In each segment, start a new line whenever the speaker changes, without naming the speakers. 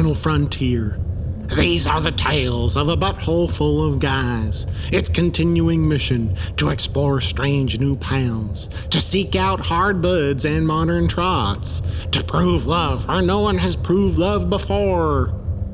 final frontier. These are the tales of a butthole full of guys. Its continuing mission to explore strange new pounds, to seek out hard buds and modern trots, to prove love where no one has proved love before.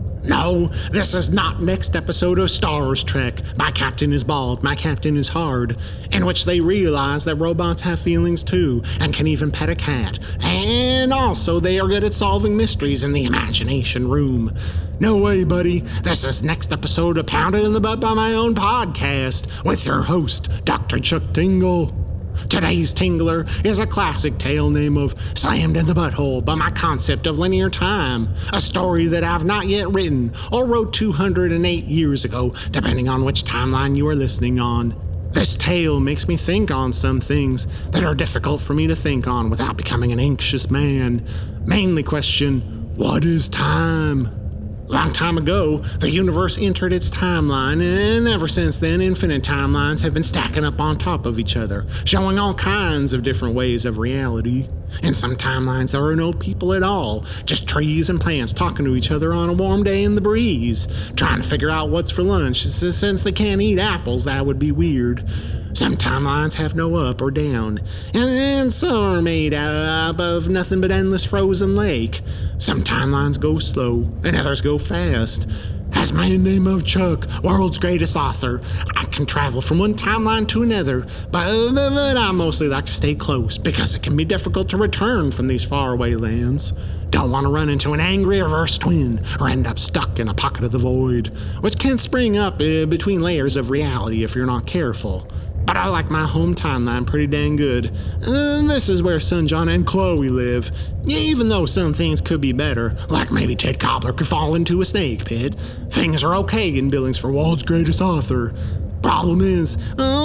No, this is not next episode of Star Trek, My Captain is Bald, My Captain is Hard, in which they realize that robots have feelings too, and can even pet a cat, and also they are good at solving mysteries in the imagination room. No way, buddy. This is next episode of Pounded in the Butt by My Own Podcast, with your host, Dr. Chuck Tingle. Today's Tingler is a classic tale name of Slammed in the Butthole by My Concept of Linear Time, a story that I've not yet written or wrote 208 years ago, depending on which timeline you are listening on. This tale makes me think on some things that are difficult for me to think on without becoming an anxious man. Mainly question, what is time? Long time ago, the universe entered its timeline, and ever since then, infinite timelines have been stacking up on top of each other, showing all kinds of different ways of reality. In some timelines, there are no people at all, just trees and plants talking to each other on a warm day in the breeze, trying to figure out what's for lunch. Since they can't eat apples, that would be weird. Some timelines have no up or down, and some are made up of nothing but endless frozen lake. Some timelines go slow, and others go fast. As my name of Chuck, world's greatest author, I can travel from one timeline to another, but I mostly like to stay close because it can be difficult to return from these faraway lands. Don't want to run into an angry reverse twin or end up stuck in a pocket of the void, which can spring up between layers of reality if you're not careful. But I like my home timeline pretty dang good. This is where Son John and Chloe live. Even though some things could be better, like maybe Ted Cobbler could fall into a snake pit, things are okay in Billings for world's greatest author. Problem is,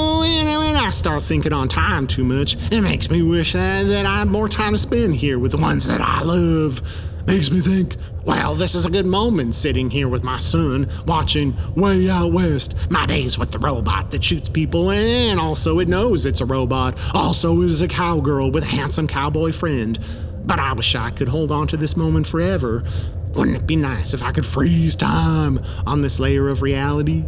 when I start thinking on time too much, it makes me wish that I had more time to spend here with the ones that I love. Makes me think, well, this is a good moment sitting here with my son, watching Way Out West, my days with the robot that shoots people, and also it knows it's a robot, also is a cowgirl with a handsome cowboy friend. But I wish I could hold on to this moment forever. Wouldn't it be nice if I could freeze time on this layer of reality?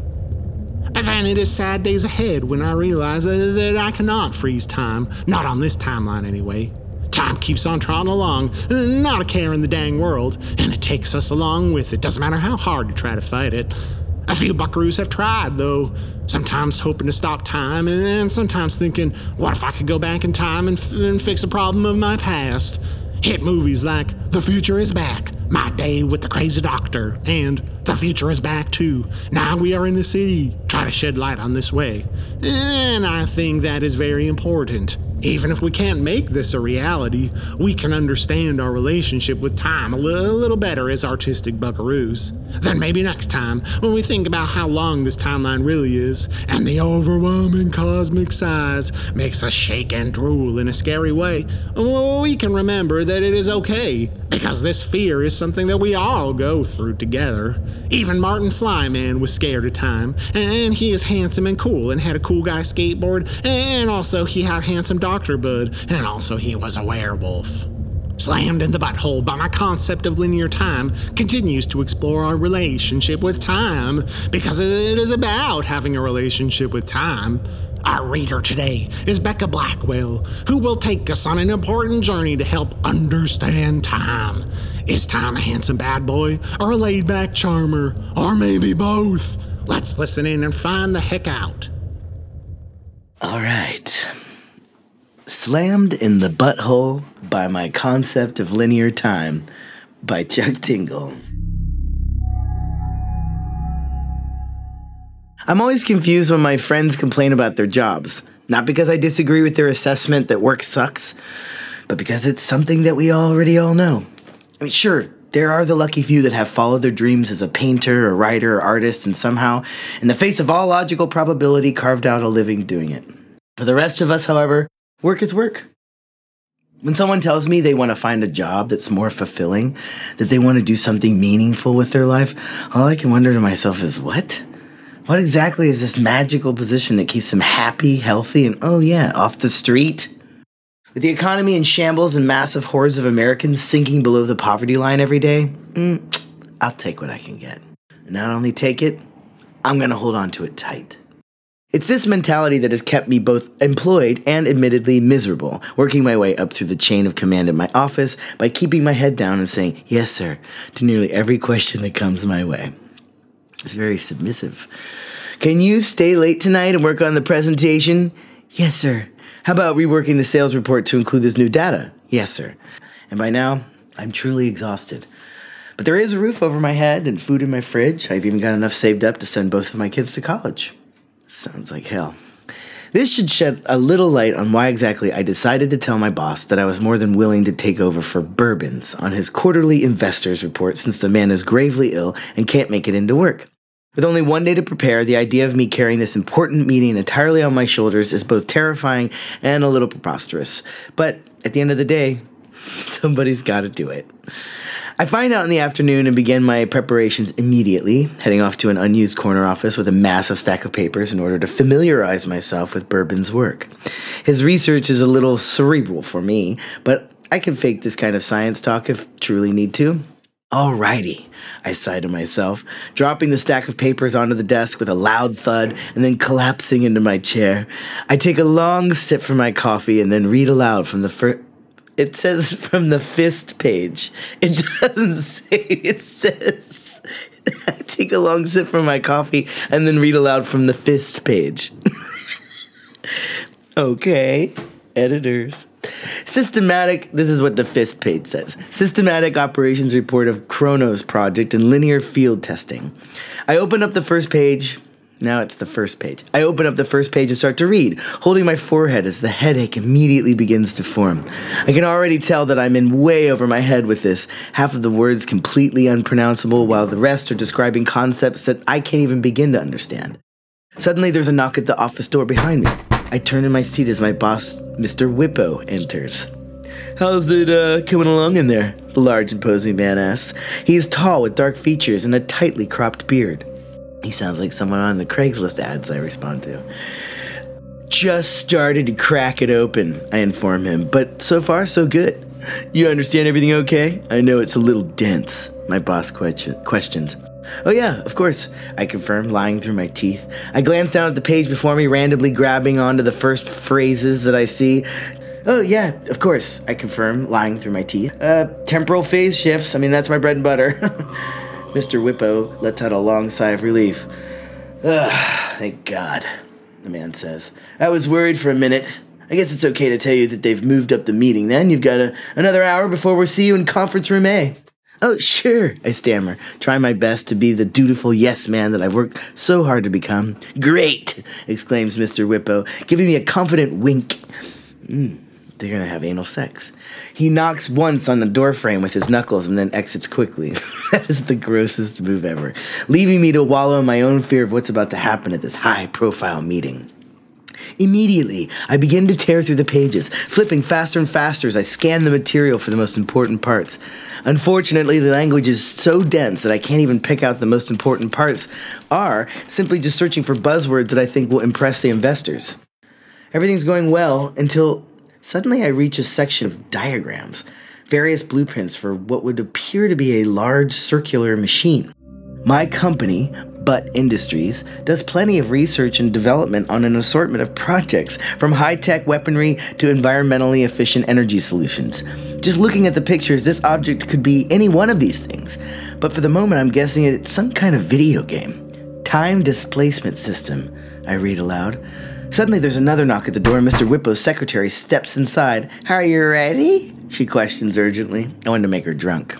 But then it is sad days ahead when I realize that I cannot freeze time, not on this timeline anyway. Time keeps on trotting along, not a care in the dang world, and it takes us along with it. Doesn't matter how hard you try to fight it. A few buckaroos have tried, though, sometimes hoping to stop time, and sometimes thinking, what if I could go back in time and fix a problem of my past? Hit movies like The Future is Back, My Day with the Crazy Doctor, and The Future is Back too. Now we are in the city. Try to shed light on this way. And I think that is very important. Even if we can't make this a reality, we can understand our relationship with time a little better as artistic buckaroos. Then maybe next time, when we think about how long this timeline really is, and the overwhelming cosmic size makes us shake and drool in a scary way, we can remember that it is okay, because this fear is something that we all go through together. Even Martin Flyman was scared of time, and he is handsome and cool and had a cool guy skateboard, and also he had handsome Dr. Bud, and also he was a werewolf. Slammed in the Butthole by My Concept of Linear Time continues to explore our relationship with time, because it is about having a relationship with time. Our reader today is Becca Blackwell, who will take us on an important journey to help understand time. Is time a handsome bad boy, or a laid-back charmer, or maybe both? Let's listen in and find the heck out.
All right. Slammed in the Butthole by My Concept of Linear Time by Chuck Tingle. I'm always confused when my friends complain about their jobs. Not because I disagree with their assessment that work sucks, but because it's something that we already all know. I mean, sure, there are the lucky few that have followed their dreams as a painter, a writer, or artist, and somehow, in the face of all logical probability, carved out a living doing it. For the rest of us, however, work is work. When someone tells me they want to find a job that's more fulfilling, that they want to do something meaningful with their life, all I can wonder to myself is, what? What exactly is this magical position that keeps them happy, healthy, and, oh yeah, off the street? With the economy in shambles and massive hordes of Americans sinking below the poverty line every day, I'll take what I can get. And not only take it, I'm going to hold on to it tight. It's this mentality that has kept me both employed and admittedly miserable, working my way up through the chain of command in my office by keeping my head down and saying, yes, sir, to nearly every question that comes my way. It's very submissive. Can you stay late tonight and work on the presentation? Yes, sir. How about reworking the sales report to include this new data? Yes, sir. And by now, I'm truly exhausted. But there is a roof over my head and food in my fridge. I've even got enough saved up to send both of my kids to college. Sounds like hell. This should shed a little light on why exactly I decided to tell my boss that I was more than willing to take over for Bourbons on his quarterly investors report, since the man is gravely ill and can't make it into work. With only one day to prepare, the idea of me carrying this important meeting entirely on my shoulders is both terrifying and a little preposterous. But at the end of the day, somebody's got to do it. I find out in the afternoon and begin my preparations immediately, heading off to an unused corner office with a massive stack of papers in order to familiarize myself with Bourbon's work. His research is a little cerebral for me, but I can fake this kind of science talk if truly need to. Alrighty, I sigh to myself, dropping the stack of papers onto the desk with a loud thud and then collapsing into my chair. I take a long sip from my coffee and then read aloud from the first... It says from the fist page. It doesn't say, it says, I take a long sip from my coffee and then read aloud from the fist page. Okay, editors. This is what the fist page says. Systematic operations report of Kronos project and linear field testing. I open up the first page. Now it's the first page. I open up the first page and start to read, holding my forehead as the headache immediately begins to form. I can already tell that I'm in way over my head with this. Half of the words completely unpronounceable, while the rest are describing concepts that I can't even begin to understand. Suddenly there's a knock at the office door behind me. I turn in my seat as my boss, Mr. Whippo, enters. How's it coming along in there? The large, imposing man asks. He is tall with dark features and a tightly cropped beard. He sounds like someone on the Craigslist ads, I respond to. Just started to crack it open, I inform him, but so far so good. You understand everything okay? I know it's a little dense, my boss questions. Oh yeah, of course, I confirm, lying through my teeth. I glance down at the page before me, randomly grabbing onto the first phrases that I see. Oh yeah, of course, I confirm, lying through my teeth. Temporal phase shifts, that's my bread and butter. Mr. Whippo lets out a long sigh of relief. Thank God, the man says. I was worried for a minute. I guess it's okay to tell you that they've moved up the meeting then. You've got another hour before we'll see you in conference room A. Oh, sure, I stammer, trying my best to be the dutiful yes man that I've worked so hard to become. Great, exclaims Mr. Whippo, giving me a confident wink. They're gonna have anal sex. He knocks once on the doorframe with his knuckles and then exits quickly. That is the grossest move ever, leaving me to wallow in my own fear of what's about to happen at this high-profile meeting. Immediately, I begin to tear through the pages, flipping faster and faster as I scan the material for the most important parts. Unfortunately, the language is so dense that I can't even pick out the most important parts, or simply just searching for buzzwords that I think will impress the investors. Everything's going well until suddenly I reach a section of diagrams, various blueprints for what would appear to be a large circular machine. My company, Butt Industries, does plenty of research and development on an assortment of projects, from high-tech weaponry to environmentally efficient energy solutions. Just looking at the pictures, this object could be any one of these things, but for the moment I'm guessing it's some kind of video game. Time displacement system, I read aloud. Suddenly there's another knock at the door and Mr. Whippo's secretary steps inside. Are you ready? She questions urgently. I wanted to make her drunk.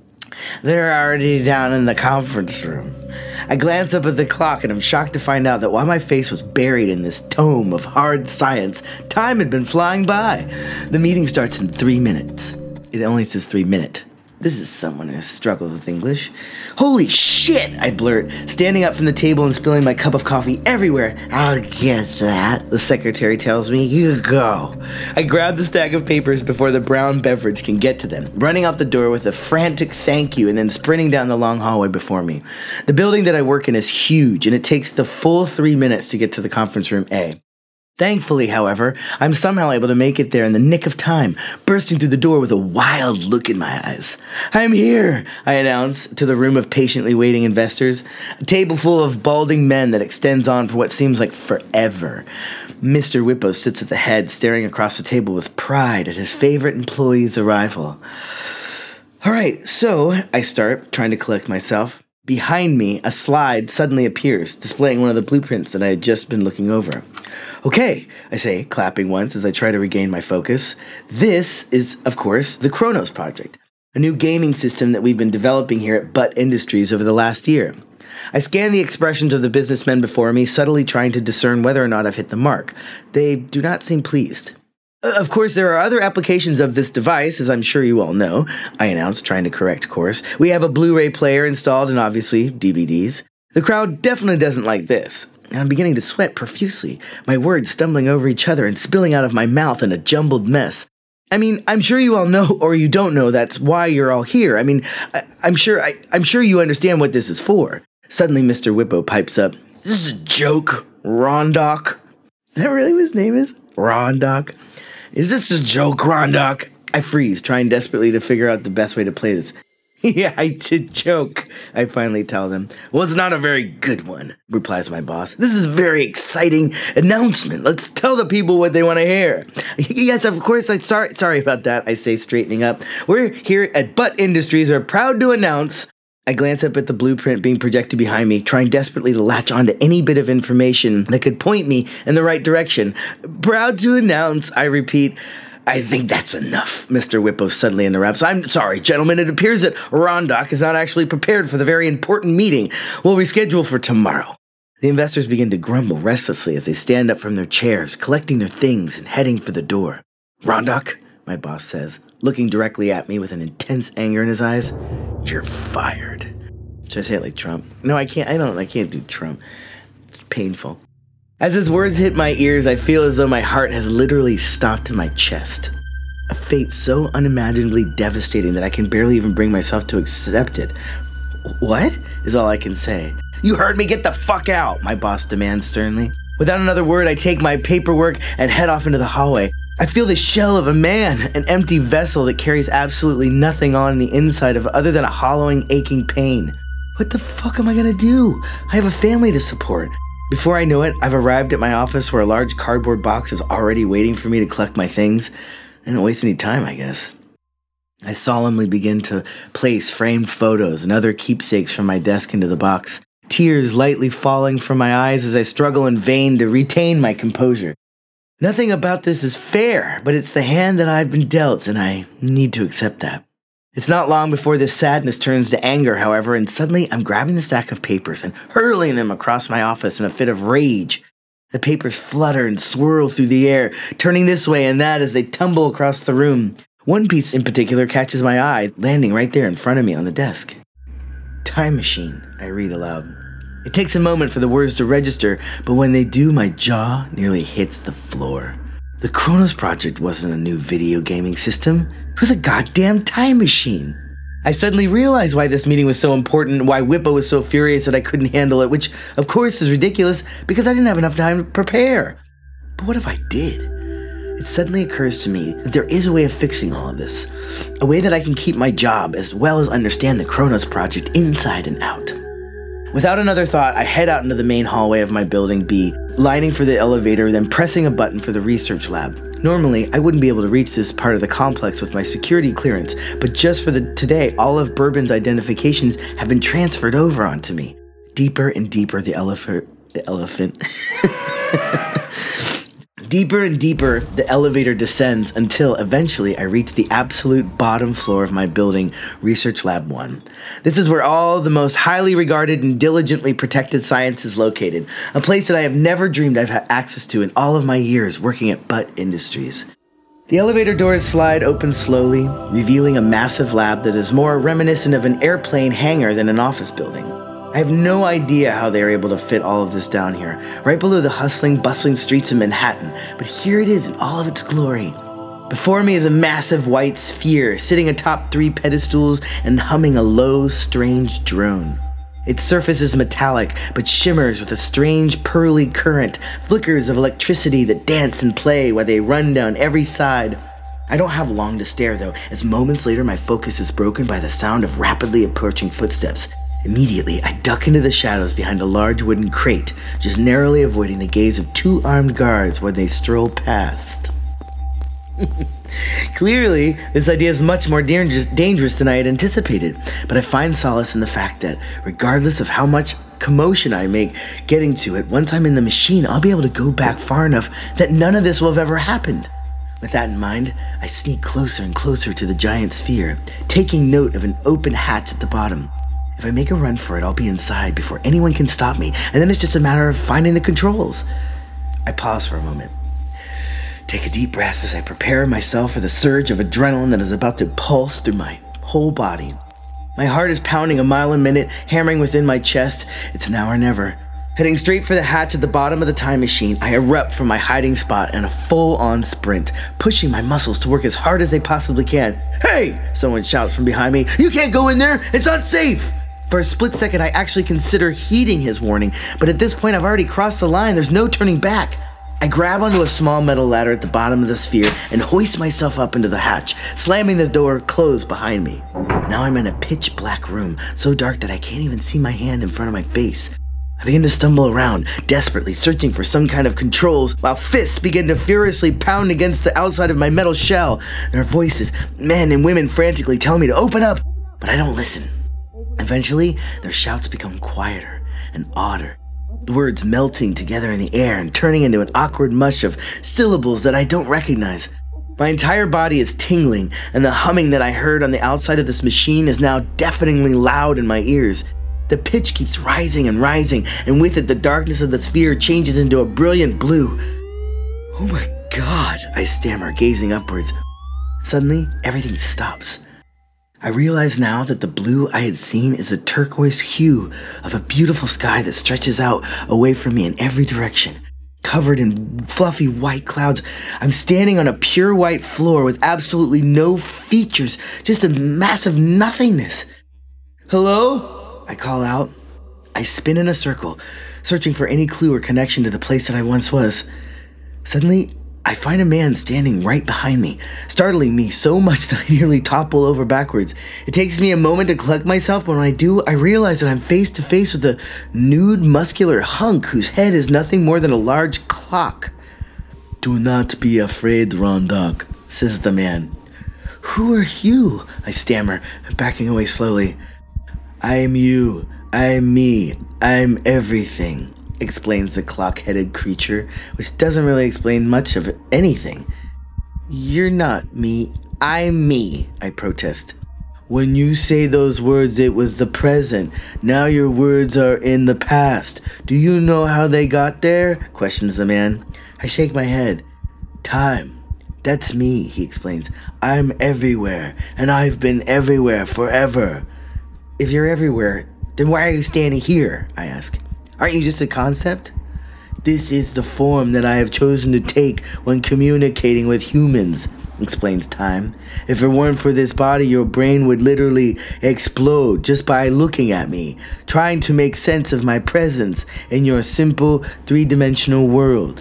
They're already down in the conference room. I glance up at the clock and I'm shocked to find out that while my face was buried in this tome of hard science, time had been flying by. The meeting starts in 3 minutes. It only says 3 minutes. This is someone who struggles with English. Holy shit, I blurt, standing up from the table and spilling my cup of coffee everywhere. I'll get that, the secretary tells me. You go. I grab the stack of papers before the brown beverage can get to them, running out the door with a frantic thank you and then sprinting down the long hallway before me. The building that I work in is huge, and it takes the full 3 minutes to get to the conference room A. Thankfully, however, I'm somehow able to make it there in the nick of time, bursting through the door with a wild look in my eyes. "I'm here," I announce to the room of patiently waiting investors, a table full of balding men that extends on for what seems like forever. Mr. Whippo sits at the head, staring across the table with pride at his favorite employee's arrival. "All right, so," I start, trying to collect myself. Behind me, a slide suddenly appears, displaying one of the blueprints that I had just been looking over. "Okay," I say, clapping once as I try to regain my focus. "This is, of course, the Kronos Project, a new gaming system that we've been developing here at Butt Industries over the last year." I scan the expressions of the businessmen before me, subtly trying to discern whether or not I've hit the mark. They do not seem pleased. "Of course, there are other applications of this device, as I'm sure you all know," I announce, trying to correct course. "We have a Blu-ray player installed and obviously DVDs. The crowd definitely doesn't like this." And I'm beginning to sweat profusely, my words stumbling over each other and spilling out of my mouth in a jumbled mess. I mean, I'm sure you all know, or you don't know, that's why you're all here. I mean, I'm sure you understand what this is for. Suddenly, Mr. Whippo pipes up. "This is a joke, Rondoc." Is that really what his name is? Rondoc? "Is this a joke, Rondoc?" I freeze, trying desperately to figure out the best way to play this. "Yeah, it's a joke," I finally tell them. "Well, it's not a very good one," replies my boss. "This is a very exciting announcement. Let's tell the people what they want to hear." "Yes, of course. Sorry about that," I say, straightening up. "We're here at Butt Industries are proud to announce..." I glance up at the blueprint being projected behind me, trying desperately to latch onto any bit of information that could point me in the right direction. "Proud to announce," I repeat. "I think that's enough," Mr. Whippo suddenly interrupts. "I'm sorry, gentlemen. It appears that Rondoc is not actually prepared for the very important meeting we'll reschedule for tomorrow." The investors begin to grumble restlessly as they stand up from their chairs, collecting their things and heading for the door. "Rondoc," my boss says, looking directly at me with an intense anger in his eyes, "you're fired." Should I say it like Trump? No, I can't. I can't do Trump. It's painful. As his words hit my ears, I feel as though my heart has literally stopped in my chest. A fate so unimaginably devastating that I can barely even bring myself to accept it. "What?" is all I can say. "You heard me, get the fuck out," my boss demands sternly. Without another word, I take my paperwork and head off into the hallway. I feel the shell of a man, an empty vessel that carries absolutely nothing on the inside of other than a hollowing, aching pain. What the fuck am I gonna do? I have a family to support. Before I know it, I've arrived at my office where a large cardboard box is already waiting for me to collect my things. I don't waste any time, I guess. I solemnly begin to place framed photos and other keepsakes from my desk into the box, tears lightly falling from my eyes as I struggle in vain to retain my composure. Nothing about this is fair, but it's the hand that I've been dealt, and I need to accept that. It's not long before this sadness turns to anger, however, and suddenly I'm grabbing the stack of papers and hurling them across my office in a fit of rage. The papers flutter and swirl through the air, turning this way and that as they tumble across the room. One piece in particular catches my eye, landing right there in front of me on the desk. "Time machine," I read aloud. It takes a moment for the words to register, but when they do, my jaw nearly hits the floor. The Kronos Project wasn't a new video gaming system. It was a goddamn time machine. I suddenly realized why this meeting was so important and why Whippo was so furious that I couldn't handle it, which, of course, is ridiculous because I didn't have enough time to prepare. But what if I did? It suddenly occurs to me that there is a way of fixing all of this. A way that I can keep my job as well as understand the Kronos Project inside and out. Without another thought, I head out into the main hallway of my building B, lining for the elevator, then pressing a button for the research lab. Normally, I wouldn't be able to reach this part of the complex with my security clearance, but just for today, all of Bourbon's identifications have been transferred over onto me. Deeper and deeper Deeper and deeper, the elevator descends until eventually I reach the absolute bottom floor of my building, Research Lab 1. This is where all the most highly regarded and diligently protected science is located, a place that I have never dreamed I've had access to in all of my years working at Butt Industries. The elevator doors slide open slowly, revealing a massive lab that is more reminiscent of an airplane hangar than an office building. I have no idea how they are able to fit all of this down here, right below the hustling, bustling streets of Manhattan, but here it is in all of its glory. Before me is a massive white sphere, sitting atop 3 pedestals and humming a low, strange drone. Its surface is metallic, but shimmers with a strange pearly current, flickers of electricity that dance and play while they run down every side. I don't have long to stare, though, as moments later my focus is broken by the sound of rapidly approaching footsteps. Immediately, I duck into the shadows behind a large wooden crate, just narrowly avoiding the gaze of two armed guards when they stroll past. Clearly, this idea is much more dangerous than I had anticipated, but I find solace in the fact that, regardless of how much commotion I make getting to it, once I'm in the machine, I'll be able to go back far enough that none of this will have ever happened. With that in mind, I sneak closer and closer to the giant sphere, taking note of an open hatch at the bottom. If I make a run for it, I'll be inside before anyone can stop me, and then it's just a matter of finding the controls. I pause for a moment. Take a deep breath as I prepare myself for the surge of adrenaline that is about to pulse through my whole body. My heart is pounding a mile a minute, hammering within my chest. It's now or never. Heading straight for the hatch at the bottom of the time machine, I erupt from my hiding spot in a full-on sprint, pushing my muscles to work as hard as they possibly can. "Hey!" someone shouts from behind me. "You can't go in there! It's not safe!" For a split second, I actually consider heeding his warning, but at this point, I've already crossed the line. There's no turning back. I grab onto a small metal ladder at the bottom of the sphere and hoist myself up into the hatch, slamming the door closed behind me. Now I'm in a pitch black room, so dark that I can't even see my hand in front of my face. I begin to stumble around, desperately searching for some kind of controls, while fists begin to furiously pound against the outside of my metal shell. There are voices, men and women frantically telling me to open up, but I don't listen. Eventually, their shouts become quieter and odder, the words melting together in the air and turning into an awkward mush of syllables that I don't recognize. My entire body is tingling, and the humming that I heard on the outside of this machine is now deafeningly loud in my ears. The pitch keeps rising, and with it the darkness of the sphere changes into a brilliant blue. "Oh my God," I stammer, gazing upwards. Suddenly, everything stops. I realize now that the blue I had seen is a turquoise hue of a beautiful sky that stretches out away from me in every direction. Covered in fluffy white clouds, I'm standing on a pure white floor with absolutely no features, just a massive nothingness. "Hello?" I call out. I spin in a circle, searching for any clue or connection to the place that I once was. Suddenly, I find a man standing right behind me, startling me so much that I nearly topple over backwards. It takes me a moment to collect myself, but when I do, I realize that I'm face to face with a nude, muscular hunk whose head is nothing more than a large clock. "Do not be afraid, Rondak," says the man. "Who are you?" I stammer, backing away slowly. "I am you. I am me. I am everything," explains the clock-headed creature, which doesn't really explain much of anything. "You're not me. I'm me," I protest. "When you say those words, it was the present. Now your words are in the past. Do you know how they got there?" questions the man. I shake my head. "Time. That's me," he explains. "I'm everywhere, and I've been everywhere forever." "If you're everywhere, then why are you standing here?" I ask. "Aren't you just a concept?" "This is the form that I have chosen to take when communicating with humans," explains Time. "If it weren't for this body, your brain would literally explode just by looking at me, trying to make sense of my presence in your simple three-dimensional world."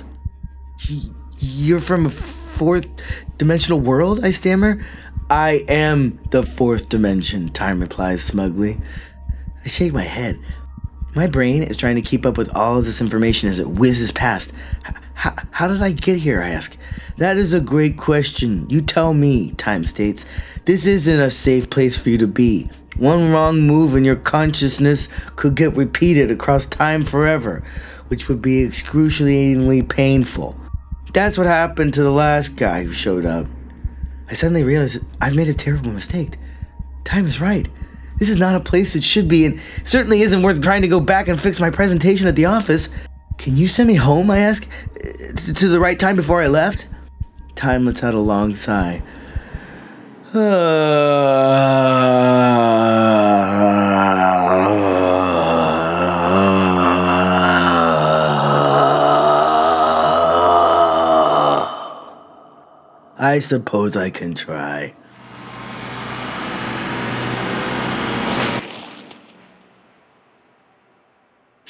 "You're from a fourth-dimensional world?" I stammer. "I am the fourth dimension," Time replies smugly. I shake my head. My brain is trying to keep up with all of this information as it whizzes past. How did I get here, I ask. "That is a great question. You tell me," Time states. "This isn't a safe place for you to be. One wrong move and your consciousness could get repeated across time forever, which would be excruciatingly painful. That's what happened to the last guy who showed up." I suddenly realize that I've made a terrible mistake. Time is right. This is not a place it should be, and certainly isn't worth trying to go back and fix my presentation at the office. "Can you send me home?" I ask, to the right time before I left. Time lets out a long sigh. "I suppose I can try."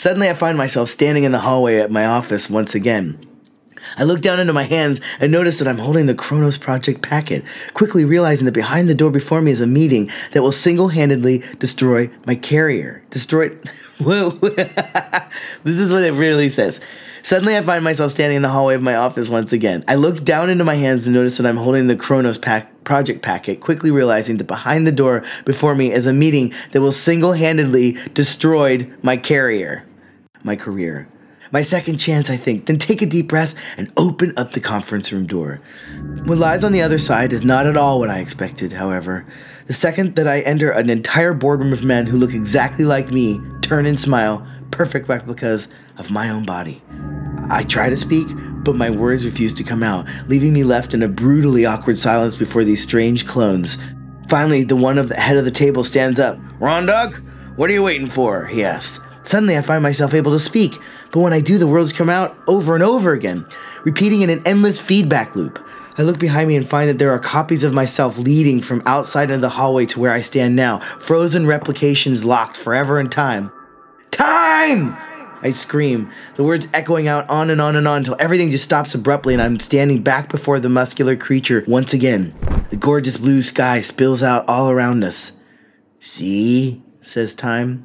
Suddenly I find myself standing in the hallway at my office once again. I look down into my hands and notice that I'm holding the Chronos Project packet, quickly realizing that behind the door before me is a meeting that will single-handedly destroy my carrier. Whoa. This is what it really says. Suddenly I find myself standing in the hallway of my office once again. I look down into my hands and notice that I'm holding the Chronos Project packet, quickly realizing that behind the door before me is a meeting that will single-handedly destroy my career. My second chance, I think. Then take a deep breath and open up the conference room door. What lies on the other side is not at all what I expected, however. The second that I enter an entire boardroom of men who look exactly like me, turn and smile, perfect replicas of my own body. I try to speak, but my words refuse to come out, leaving me left in a brutally awkward silence before these strange clones. Finally, the one of the head of the table stands up. "Ronduck, what are you waiting for?" he asks. Suddenly, I find myself able to speak, but when I do, the words come out over and over again, repeating in an endless feedback loop. I look behind me and find that there are copies of myself leading from outside of the hallway to where I stand now, frozen replications locked forever in time. "Time!" I scream, the words echoing out on and on and on until everything just stops abruptly and I'm standing back before the muscular creature once again. The gorgeous blue sky spills out all around us. "See?" says Time.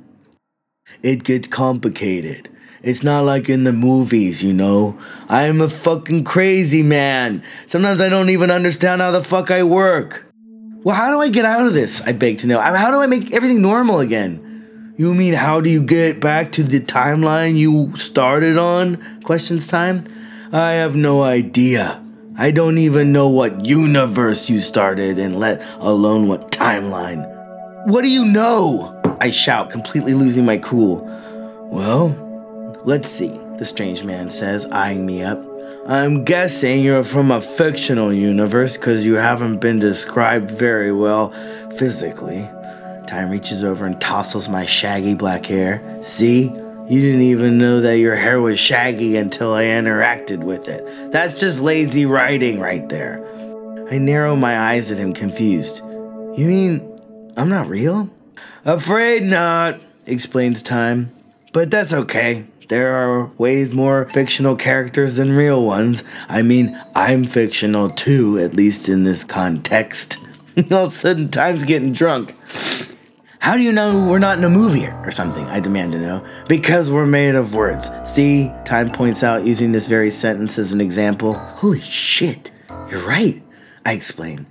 "It gets complicated. It's not like in the movies, you know. I am a fucking crazy man. Sometimes I don't even understand how the fuck I work." "Well, how do I get out of this?" I beg to know. How do I make everything normal again? "You mean how do you get back to the timeline you started on?" questions Time. "I have no idea. I don't even know what universe you started in, let alone what timeline." "What do you know?" I shout, completely losing my cool. "Well, let's see," the strange man says, eyeing me up. "I'm guessing you're from a fictional universe because you haven't been described very well physically." Time reaches over and tousles my shaggy black hair. "See? You didn't even know that your hair was shaggy until I interacted with it. That's just lazy writing right there." I narrow my eyes at him, confused. "You mean I'm not real?" "Afraid not," explains Time. "But that's okay. There are ways more fictional characters than real ones. I mean, I'm fictional too, at least in this context." All of a sudden, Time's getting drunk. "How do you know we're not in a movie or something?" I demand to know. "Because we're made of words. See?" Time points out, using this very sentence as an example. "Holy shit, you're right," I explain.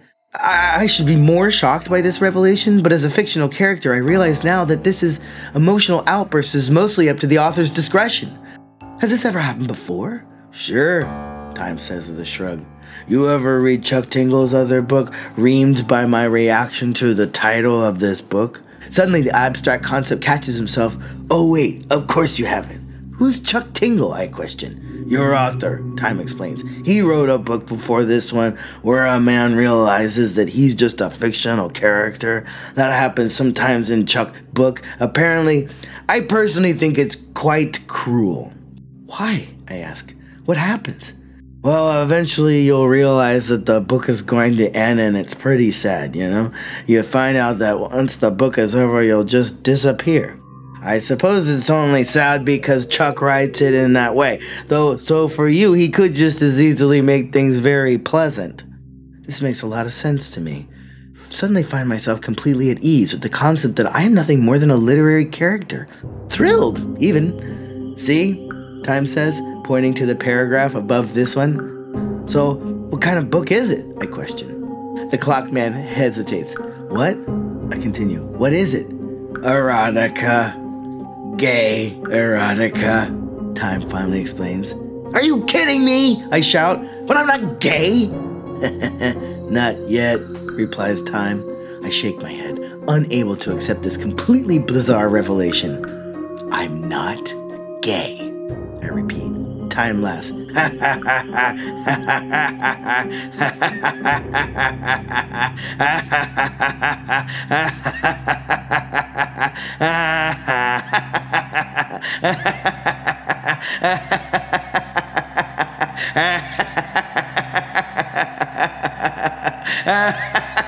I should be more shocked by this revelation, but as a fictional character, I realize now that this emotional outburst is mostly up to the author's discretion. Has this ever happened before? "Sure," Time says with a shrug. "You ever read Chuck Tingle's other book, Reamed by My Reaction to the Title of This Book?" Suddenly, the abstract concept catches himself. "Oh wait, of course you haven't." "Who's Chuck Tingle?" I question. "Your author," Time explains. "He wrote a book before this one where a man realizes that he's just a fictional character. That happens sometimes in Chuck's book. Apparently, I personally think it's quite cruel." "Why?" I ask. "What happens?" "Well, eventually you'll realize that the book is going to end and it's pretty sad, you know? You find out that once the book is over, you'll just disappear. I suppose it's only sad because Chuck writes it in that way, though, so for you, he could just as easily make things very pleasant." This makes a lot of sense to me. Suddenly find myself completely at ease with the concept that I am nothing more than a literary character. Thrilled, even. "See?" Time says, pointing to the paragraph above this one. "So, what kind of book is it?" I question. The clock man hesitates. "What?" I continue. "What is it?" "Erotica. Gay erotica," Time finally explains. "Are you kidding me?" I shout. "But I'm not gay." "Not yet," replies Time. I shake my head, unable to accept this completely bizarre revelation. "I'm not gay," I repeat. Time laughs.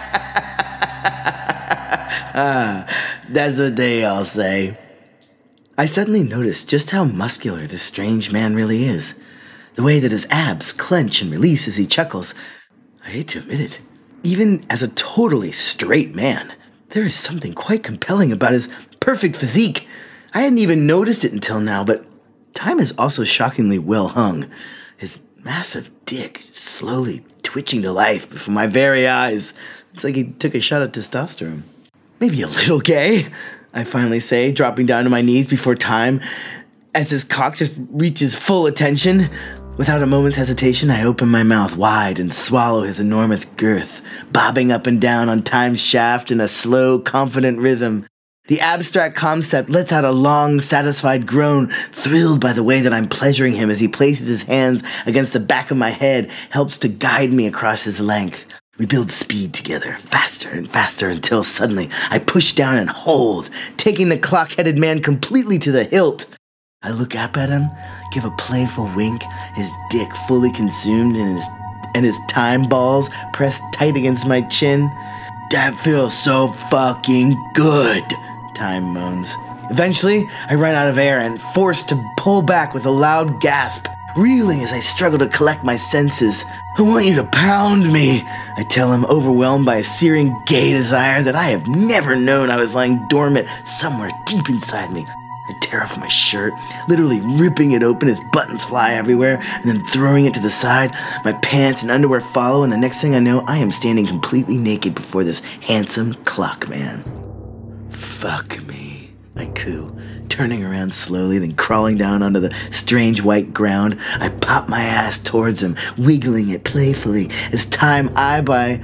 That's what they all say. I suddenly noticed just how muscular this strange man really is. The way that his abs clench and release as he chuckles. I hate to admit it. Even as a totally straight man, there is something quite compelling about his perfect physique. I hadn't even noticed it until now, but Time is also shockingly well hung. His massive dick slowly twitching to life before my very eyes. It's like he took a shot at testosterone. Maybe a little gay, I finally say, dropping down to my knees before Time as his cock just reaches full attention. Without a moment's hesitation, I open my mouth wide and swallow his enormous girth, bobbing up and down on Time's shaft in a slow, confident rhythm. The abstract concept lets out a long, satisfied groan, thrilled by the way that I'm pleasuring him as he places his hands against the back of my head, helps to guide me across his length. We build speed together, faster and faster, until suddenly I push down and hold, taking the clock-headed man completely to the hilt. I look up at him, give a playful wink, his dick fully consumed and his time balls pressed tight against my chin. That feels so fucking good, Time moans. Eventually, I run out of air and forced to pull back with a loud gasp, reeling as I struggle to collect my senses. I want you to pound me, I tell him, overwhelmed by a searing gay desire that I have never known I was lying dormant somewhere deep inside me. I tear off my shirt, literally ripping it open as buttons fly everywhere, and then throwing it to the side. My pants and underwear follow, and the next thing I know, I am standing completely naked before this handsome clock man. Fuck me, I coo, turning around slowly, then crawling down onto the strange white ground. I pop my ass towards him, wiggling it playfully as time I by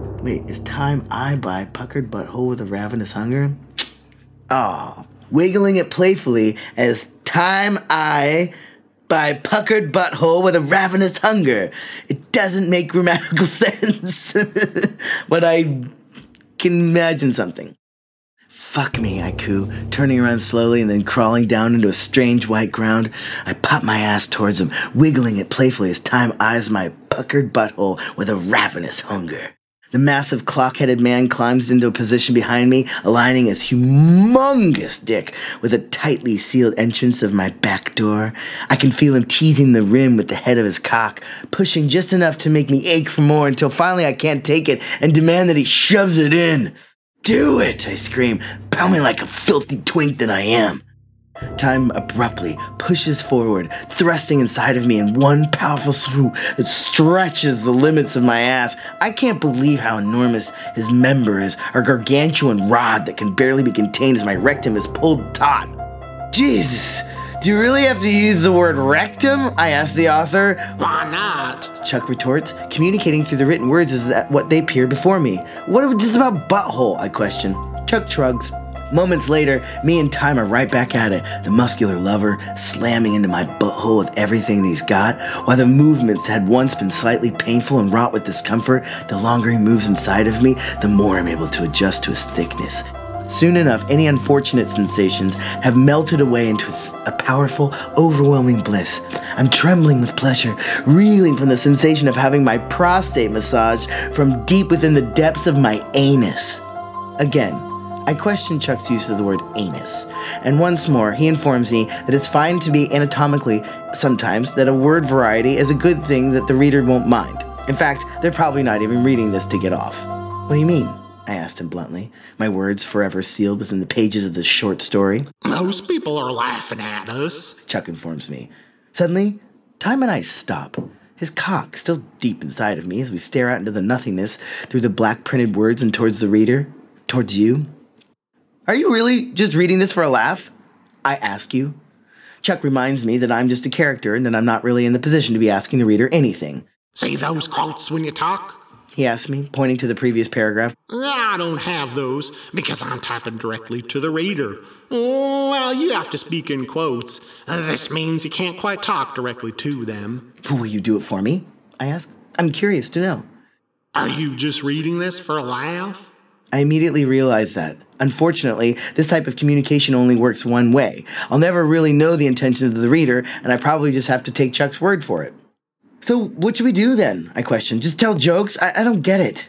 puckered butthole with a ravenous hunger? Aw. Wiggling it playfully as time I by puckered butthole with a ravenous hunger. It doesn't make grammatical sense, but I can imagine something. Fuck me, I coo, turning around slowly and then crawling down into a strange white ground. I pop my ass towards him, wiggling it playfully as time eyes my puckered butthole with a ravenous hunger. The massive clock-headed man climbs into a position behind me, aligning his humongous dick with a tightly sealed entrance of my back door. I can feel him teasing the rim with the head of his cock, pushing just enough to make me ache for more until finally I can't take it and demand that he shoves it in. Do it, I scream, pound me like a filthy twink that I am. Time abruptly pushes forward, thrusting inside of me in one powerful swoop that stretches the limits of my ass. I can't believe how enormous his member is, a gargantuan rod that can barely be contained as my rectum is pulled taut. Jesus, do you really have to use the word rectum? I ask the author.
Why not?
Chuck retorts, communicating through the written words is that what they appear before me. What just about butthole? I question. Chuck shrugs. Moments later, me and Time are right back at it, the muscular lover slamming into my butthole with everything that he's got. While the movements had once been slightly painful and wrought with discomfort, the longer he moves inside of me, the more I'm able to adjust to his thickness. Soon enough, any unfortunate sensations have melted away into a powerful, overwhelming bliss. I'm trembling with pleasure, reeling from the sensation of having my prostate massaged from deep within the depths of my anus. Again, I question Chuck's use of the word anus, and once more he informs me that it's fine to be anatomically sometimes, that a word variety is a good thing that the reader won't mind. In fact, they're probably not even reading this to get off. What do you mean? I asked him bluntly, my words forever sealed within the pages of this short story.
Most people are laughing at us,
Chuck informs me. Suddenly, Time and I stop, his cock still deep inside of me as we stare out into the nothingness through the black printed words and towards the reader, towards you. Are you really just reading this for a laugh? I ask you. Chuck reminds me that I'm just a character and that I'm not really in the position to be asking the reader anything.
Say those quotes when you talk?
He asks me, pointing to the previous paragraph.
I don't have those because I'm typing directly to the reader. Well, you have to speak in quotes. This means you can't quite talk directly to them.
Will you do it for me? I ask. I'm curious to know.
Are you just reading this for a laugh?
I immediately realized that. Unfortunately, this type of communication only works one way. I'll never really know the intentions of the reader, and I probably just have to take Chuck's word for it. So what should we do then? I question. Just tell jokes? I don't get it.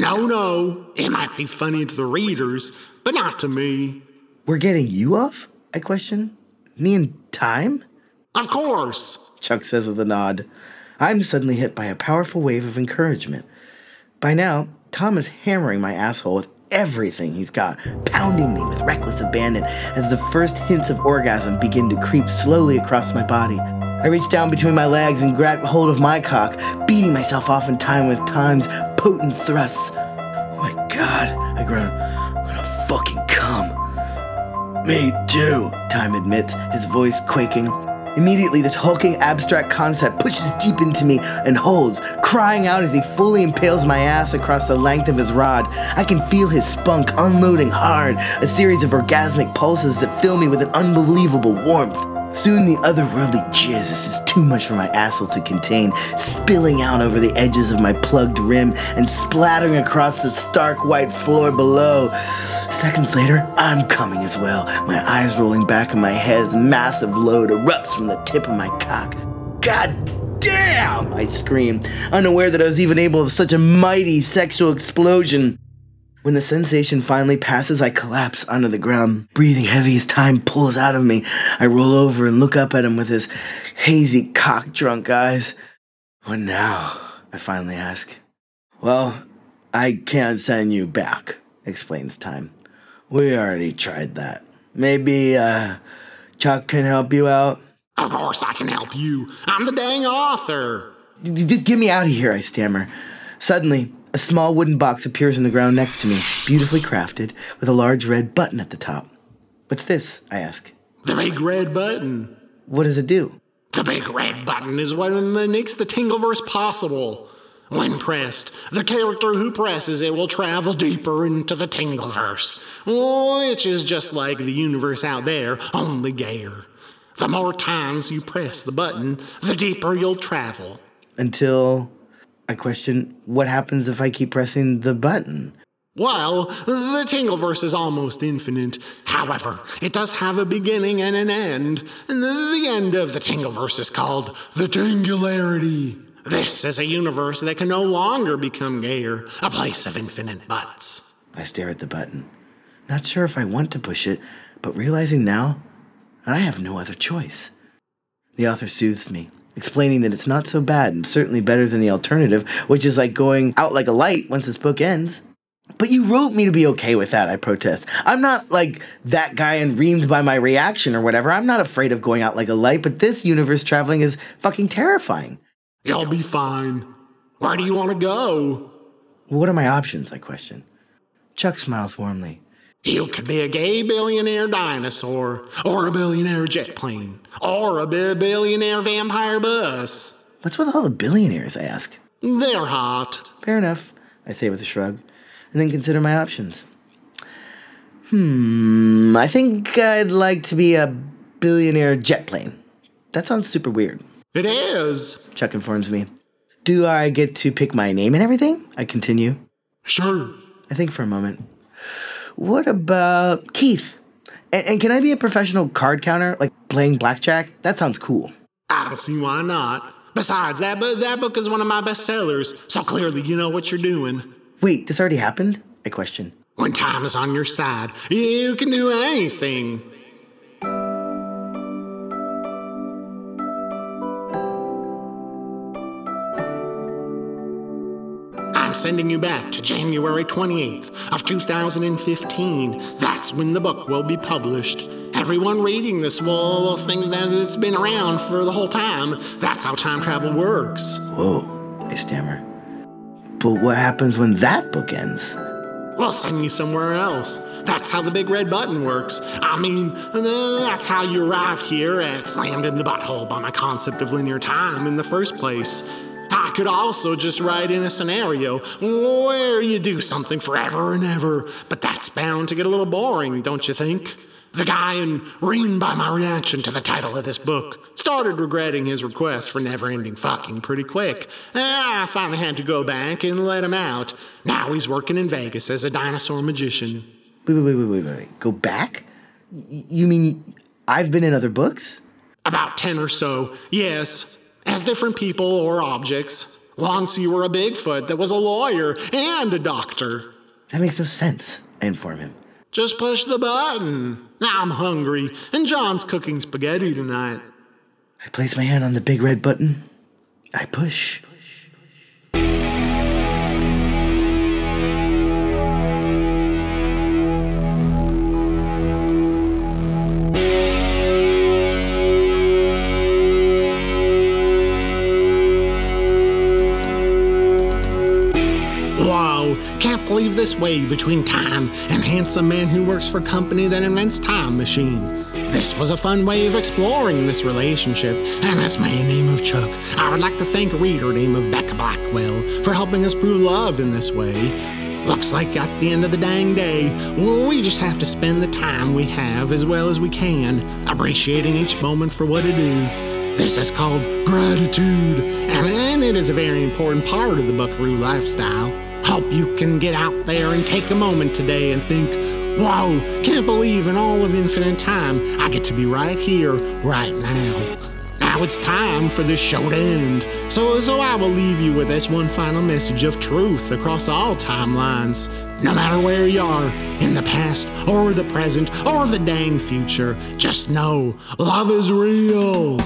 No. It might be funny to the readers, but not to me.
We're getting you off? I question. Me and Time?
Of course.
Chuck says with a nod. I'm suddenly hit by a powerful wave of encouragement. By now, Tom is hammering my asshole with everything he's got, pounding me with reckless abandon as the first hints of orgasm begin to creep slowly across my body. I reach down between my legs and grab hold of my cock, beating myself off in time with Time's potent thrusts. Oh my God, I groan. I'm gonna fucking come. Me too, Time admits, his voice quaking. Immediately, this hulking abstract concept pushes deep into me and holds, crying out as he fully impales my ass across the length of his rod. I can feel his spunk unloading hard, a series of orgasmic pulses that fill me with an unbelievable warmth. Soon the otherworldly jizz is just too much for my asshole to contain, spilling out over the edges of my plugged rim and splattering across the stark white floor below. Seconds later, I'm coming as well, my eyes rolling back in my head as a massive load erupts from the tip of my cock. God damn! I scream, unaware that I was even able of such a mighty sexual explosion. When the sensation finally passes, I collapse onto the ground, breathing heavy as Time pulls out of me. I roll over and look up at him with his hazy, cock-drunk eyes. What now? I finally ask. Well, I can't send you back, explains Time. We already tried that. Maybe, Chuck can help you out?
Of course I can help you. I'm the dang author.
Just get me out of here, I stammer. Suddenly, a small wooden box appears on the ground next to me, beautifully crafted, with a large red button at the top. What's this? I ask.
The big red button.
What does it do?
The big red button is what makes the Tingleverse possible. When pressed, the character who presses it will travel deeper into the Tingleverse, which is just like the universe out there, only gayer. The more times you press the button, the deeper you'll travel.
Until, I question, what happens if I keep pressing the button?
Well, the Tingleverse is almost infinite. However, it does have a beginning and an end. And the end of the Tingleverse is called the Tingularity. This is a universe that can no longer become gayer, a place of infinite butts.
I stare at the button, not sure if I want to push it, but realizing now that I have no other choice. The author soothes me, explaining that it's not so bad and certainly better than the alternative, which is like going out like a light once this book ends. But you wrote me to be okay with that, I protest. I'm not like that guy and reamed by my reaction or whatever. I'm not afraid of going out like a light, but this universe traveling is fucking terrifying.
You'll be fine. Where do you want to go?
What are my options, I question. Chuck smiles warmly.
You could be a gay billionaire dinosaur, or a billionaire jet plane, or a billionaire vampire bus.
What's with all the billionaires, I ask.
They're hot.
Fair enough, I say with a shrug, and then consider my options. I think I'd like to be a billionaire jet plane. That sounds super weird.
It is,
Chuck informs me. Do I get to pick my name and everything? I continue.
Sure.
I think for a moment. What about Keith? And can I be a professional card counter, like playing blackjack? That sounds cool.
I don't see why not. Besides, that book is one of my best sellers, so clearly you know what you're doing.
Wait, this already happened? I question.
When time is on your side, you can do anything. I'm sending you back to January 28th of 2015. That's when the book will be published. Everyone reading this will think that it's been around for the whole time. That's how time travel works.
Whoa, I stammer. But what happens when that book ends?
We'll send you somewhere else. That's how the big red button works. I mean, that's how you arrived here at Slammed in the Butthole by my concept of linear time in the first place. I could also just write in a scenario where you do something forever and ever, but that's bound to get a little boring, don't you think? The guy in Reamed by My Reaction to the title of this book started regretting his request for never-ending fucking pretty quick. I finally had to go back and let him out. Now he's working in Vegas as a dinosaur magician.
Wait. Go back? You mean I've been in other books?
About 10 or so, yes. As different people or objects. Once you were a Bigfoot that was a lawyer and a doctor.
That makes no sense, I inform him.
Just push the button. I'm hungry, and John's cooking spaghetti tonight.
I place my hand on the big red button. I push.
Whoa, can't believe this way between time and handsome man who works for company that invents time machine. This was a fun way of exploring this relationship, and as man name of Chuck, I would like to thank reader name of Becca Blackwell for helping us prove love in this way. Looks like at the end of the dang day, we just have to spend the time we have as well as we can, appreciating each moment for what it is. This is called gratitude, and it is a very important part of the Buckaroo lifestyle. Hope you can get out there and take a moment today and think, wow, can't believe in all of infinite time I get to be right here, right now. Now it's time for this show to end, so I will leave you with this one final message of truth across all timelines. No matter where you are, in the past, or the present, or the dang future, just know, love is real.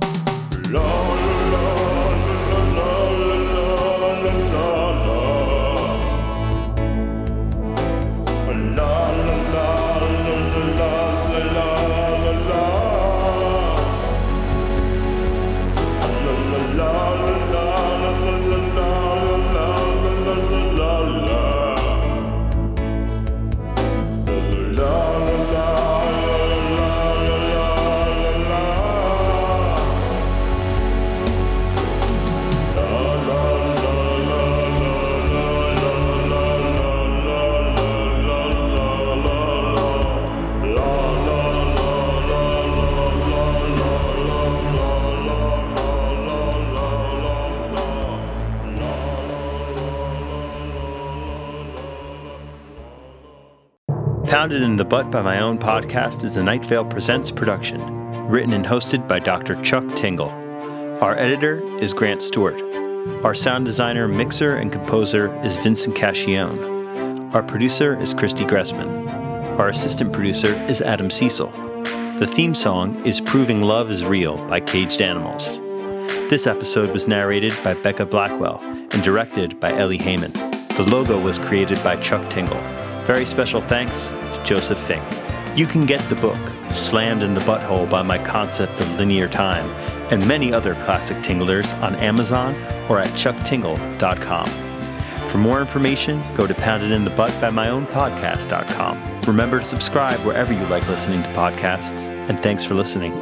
Pounded in the Butt by My Own Podcast is a Night Vale Presents production, written and hosted by Dr. Chuck Tingle. Our editor is Grant Stewart. Our sound designer, mixer, and composer is Vincent Cascione. Our producer is Christy Gressman. Our assistant producer is Adam Cecil. The theme song is Proving Love is Real by Caged Animals. This episode was narrated by Becca Blackwell and directed by Ellie Heyman. The logo was created by Chuck Tingle. Very special thanks to Joseph Fink. You can get the book, Slammed in the Butthole by My Concept of Linear Time, and many other classic Tinglers on Amazon or at chucktingle.com. For more information, go to poundedinthebutt.myownpodcast.com. Remember to subscribe wherever you like listening to podcasts, and thanks for listening.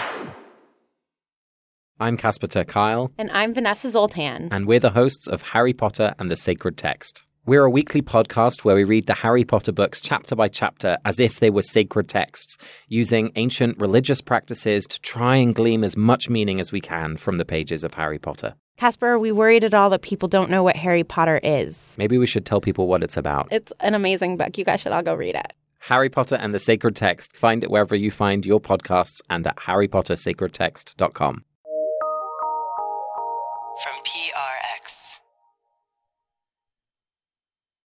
I'm Casper ter Kuile.
And I'm Vanessa Zoltan.
And we're the hosts of Harry Potter and the Sacred Text. We're a weekly podcast where we read the Harry Potter books chapter by chapter as if they were sacred texts, using ancient religious practices to try and glean as much meaning as we can from the pages of Harry Potter.
Casper, are we worried at all that people don't know what Harry Potter is?
Maybe we should tell people what it's about.
It's an amazing book. You guys should all go read it.
Harry Potter and the Sacred Text. Find it wherever you find your podcasts and at harrypottersacredtext.com.
From PRX.